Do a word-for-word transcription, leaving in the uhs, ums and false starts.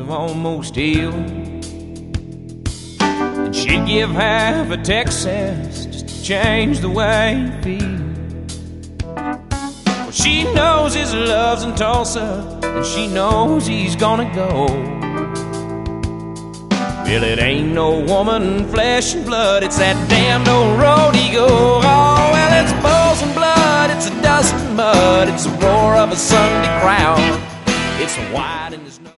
have almost healed. And she'd give half of Texas just to change the way you feel. Well, she knows his love's in Tulsa, and she knows he's gonna go. Well, it ain't no woman, flesh and blood, it's that damned old rodeo. Oh, well, it's bulls and blood, it's a dust and mud, it's the roar of a Sunday crowd, it's white in the snow.